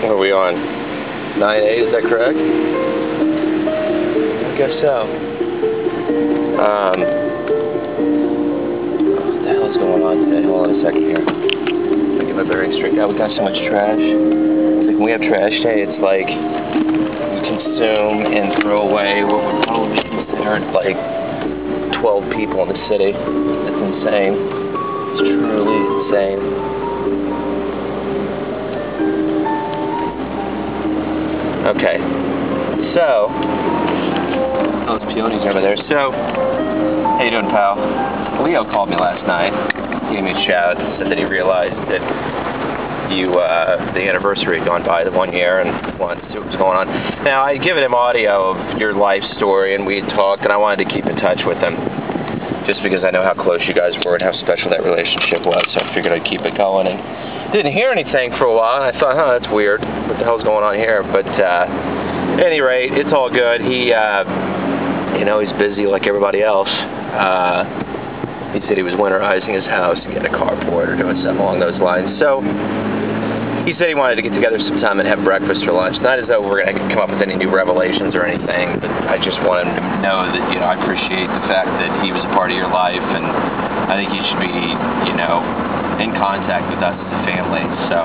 What are we on? 9/8, is that correct? I guess so. What the hell's going on today? Hold on a second here. Let me get my bearings straight. Yeah, we got so much trash. It's like when we have trash day, it's like we consume and throw away what would probably be considered like 12 people in the city. It's insane. It's truly insane. Okay, so those peonies are over there. So, how you doing, pal? Leo called me last night. He gave me a shout and said that he realized that the anniversary had gone by, the 1 year, and wanted to see what was going on. Now, I had given him audio of your life story, and we had talked, and I wanted to keep in touch with him, just because I know how close you guys were and how special that relationship was. So I figured I'd keep it going, and didn't hear anything for a while, and I thought, that's weird. What the hell's going on here? But at any rate, it's all good. He, he's busy like everybody else. He said he was winterizing his house and getting a carport or doing something along those lines. So he said he wanted to get together sometime and have breakfast for lunch. Not as though we're going to come up with any new revelations or anything, but I just wanted him to know that, I appreciate the fact that he was a part of your life, and I think he should be, in contact with us as a family. So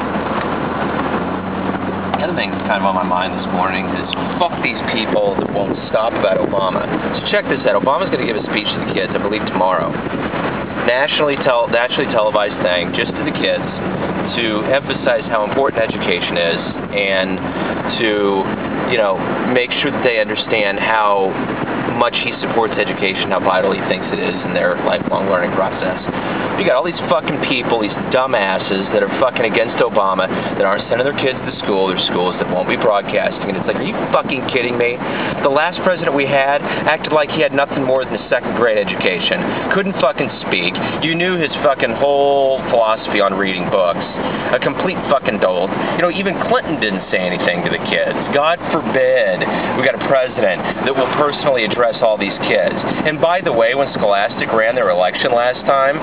the other thing that's kind of on my mind this morning is fuck these people that won't stop about Obama. So check this out. Obama's going to give a speech to the kids, I believe tomorrow. Nationally televised thing, just to the kids, to emphasize how important education is, and to, make sure that they understand how much he supports education, how vital he thinks it is in their lifelong learning process. You got all these fucking people, these dumbasses that are fucking against Obama, that aren't sending their kids to school. There's schools that won't be broadcasting, and it's like, are you fucking kidding me? The last president we had acted like he had nothing more than a second grade education. Couldn't fucking speak. You knew his fucking whole philosophy on reading books. A complete fucking dolt. Even Clinton didn't say anything to the kids. God forbid we got a president that will personally address all these kids. And by the way, when Scholastic ran their election last time,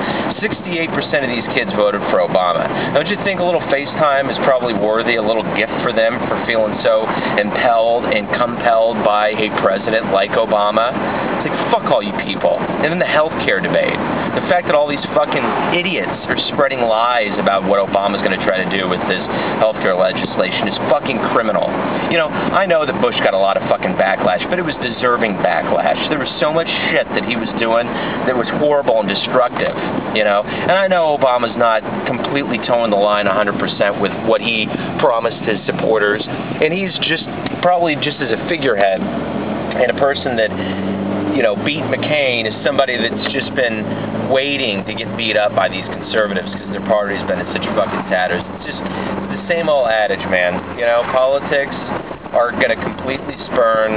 68% of these kids voted for Obama. Don't you think a little FaceTime is probably worthy, a little gift for them for feeling so impelled and compelled by a president like Obama? It's like, fuck all you people. And then the healthcare debate. The fact that all these fucking idiots are spreading lies about what Obama's going to try to do with this healthcare legislation is fucking criminal. I know that Bush got a lot of fucking backlash, but it was deserving backlash. There was so much shit that he was doing that was horrible and destructive, And I know Obama's not completely towing the line 100% with what he promised his supporters, and he's probably just as a figurehead and a person that, beat McCain is somebody that's just been waiting to get beat up by these conservatives because their party's been in such fucking tatters. It's the same old adage, man. Politics are going to completely spurn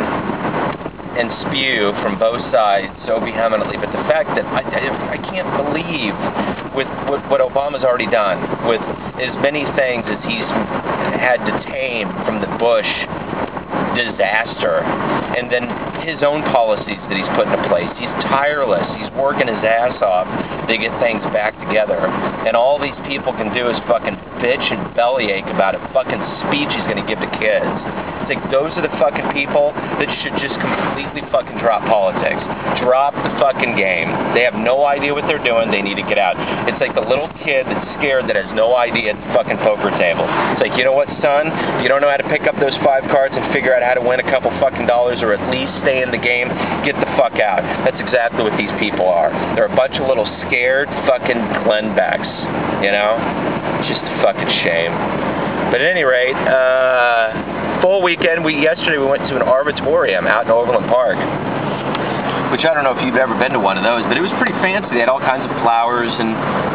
and spew from both sides so vehemently, but the fact that I can't believe with what Obama's already done, with as many things as he's had to tame from the Bush disaster, and then his own policies that he's put into place. He's tireless. He's working his ass off to get things back together. And all these people can do is fucking bitch and bellyache about a fucking speech he's going to give to kids. It's like, those are the fucking people that should just completely fucking drop politics. Drop the fucking game. They have no idea what they're doing. They need to get out. It's like the little kid that's scared that has no idea at the fucking poker table. It's like, you know what, son? You don't know how to pick up those 5 cards and figure out how to win a couple fucking dollars, or at least stay in the game. Get the fuck out. That's exactly what these people are. They're a bunch of little scared fucking Glenn Becks, Just a fucking shame. But at any rate, full weekend. Yesterday we went to an arboretum out in Overland Park, which I don't know if you've ever been to one of those, but it was pretty fancy. They had all kinds of flowers and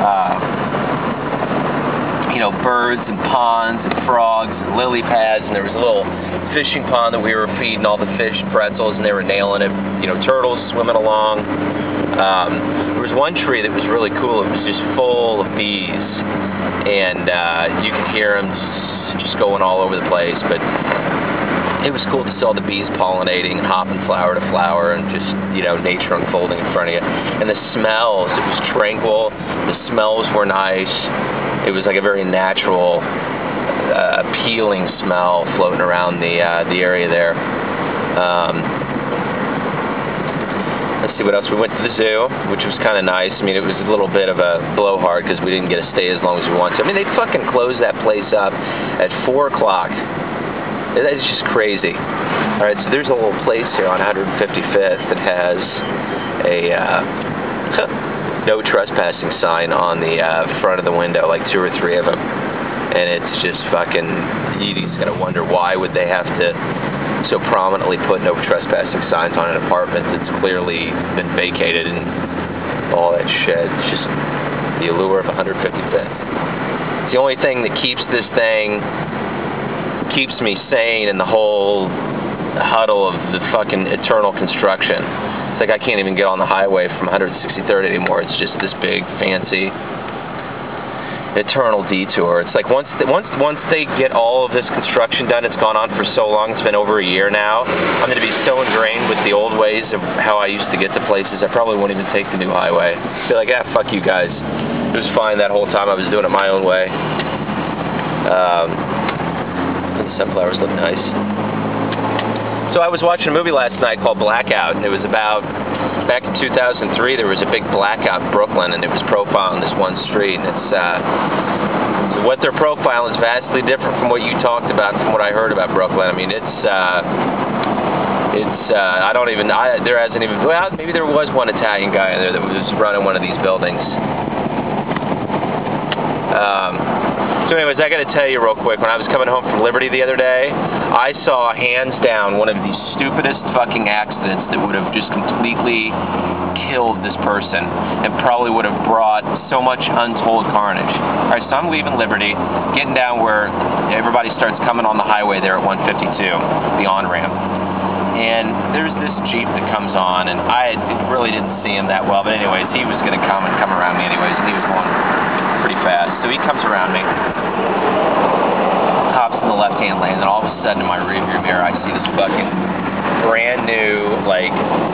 birds and ponds and frogs and lily pads, and there was a little fishing pond that we were feeding all the fish pretzels, and they were nailing it. Turtles swimming along. There was one tree that was really cool. It was just full of bees, and you could hear them just going all over the place. But it was cool to see all the bees pollinating and hopping flower to flower, and just nature unfolding in front of you. And the smells, it was tranquil. The smells were nice. It was like a very natural, appealing smell floating around the area there. Let's see what else. We went to the zoo, which was kind of nice. I mean, it was a little bit of a blowhard because we didn't get to stay as long as we wanted to. I mean, they fucking closed that place up at 4 o'clock. It's just crazy. All right, so there's a little place here on 155th that has a no trespassing sign on the front of the window, like 2 or 3 of them. And it's just fucking, you just gotta wonder why would they have to so prominently put no trespassing signs on an apartment that's clearly been vacated and all that shit. It's just the allure of 155th. It's the only thing that keeps this thing, keeps me sane in the whole huddle of the fucking eternal construction. It's like I can't even get on the highway from 163rd anymore. It's just this big, fancy, eternal detour. It's like once they get all of this construction done, it's gone on for so long, it's been over a year now, I'm going to be so ingrained with the old ways of how I used to get to places, I probably won't even take the new highway. Be like, ah, fuck you guys. It was fine that whole time. I was doing it my own way. The sunflowers look nice. So I was watching a movie last night called Blackout, and it was about, back in 2003, there was a big blackout in Brooklyn, and it was profiling this one street, and it's, so what they're profiling is vastly different from what you talked about, from what I heard about Brooklyn. I mean, I don't even, there hasn't even, well, maybe there was one Italian guy in there that was running one of these buildings. So anyways, I gotta tell you real quick, when I was coming home from Liberty the other day, I saw hands down one of the stupidest fucking accidents that would have just completely killed this person and probably would have brought so much untold carnage. Alright, so I'm leaving Liberty, getting down where everybody starts coming on the highway there at 152, the on-ramp. And there's this Jeep that comes on, and I really didn't see him that well, but anyways, he was gonna come around me anyways, and he was going pretty fast. So he comes around me, hops in the left-hand lane, and then all of a sudden in my rearview mirror I see this fucking brand new like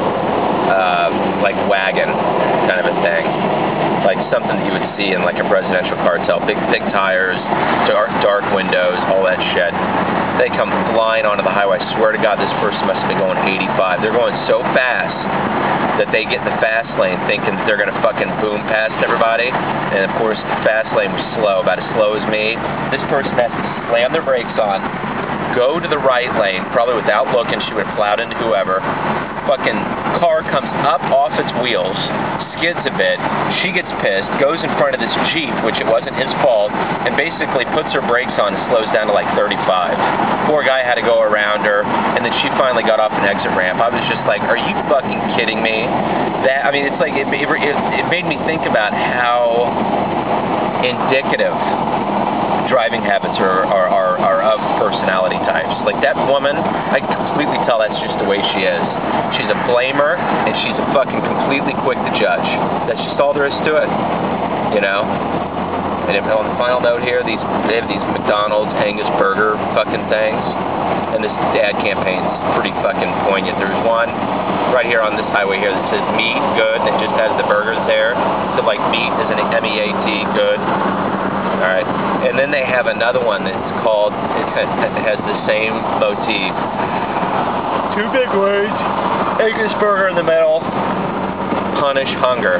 wagon kind of a thing, like something that you would see in like a presidential cartel. Big thick tires, dark windows, all that shit. They come flying onto the highway. I swear to God, this person must have been going 85. They're going so fast that they get in the fast lane thinking that they're gonna fucking boom past everybody. And of course, the fast lane was slow, about as slow as me. This person has to slam their brakes on, go to the right lane, probably without looking, she would have plowed into whoever. Fucking car comes up off its wheels, skids a bit, she gets pissed, goes in front of this Jeep, which it wasn't his fault, and basically puts her brakes on and slows down to like 35. Poor guy had to go around her, and then she finally got off an exit ramp. I was just like, are you fucking kidding me? That, I mean, it's like, it made me think about how indicative driving habits are of personality types. Like that woman, I can completely tell that's just the way she is. She's a blamer, and she's a fucking completely quick to judge. That's just all there is to it, you know? And on the final note here, they have these McDonald's Angus burger fucking things, and this ad campaign's pretty fucking poignant. There's one right here on this highway here that says meat, good, and it just has the burgers there. So like meat is an M-E-A-T, good. Alright, and then they have another one that's called, it has the same motif. 2 big words, Angus burger in the middle, punish hunger.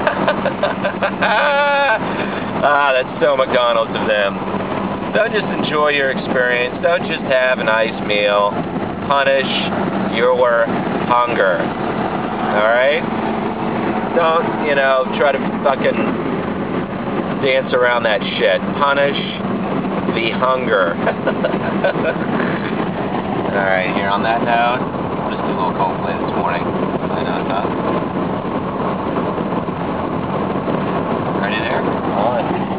Ah, that's so McDonald's of them. Don't just enjoy your experience, don't just have a nice meal, punish your hunger. Alright? Don't, you know, try to fucking dance around that shit. Punish the hunger. Alright, here on that note, just a little Coldplay this morning. Why not, huh? Ready there? On.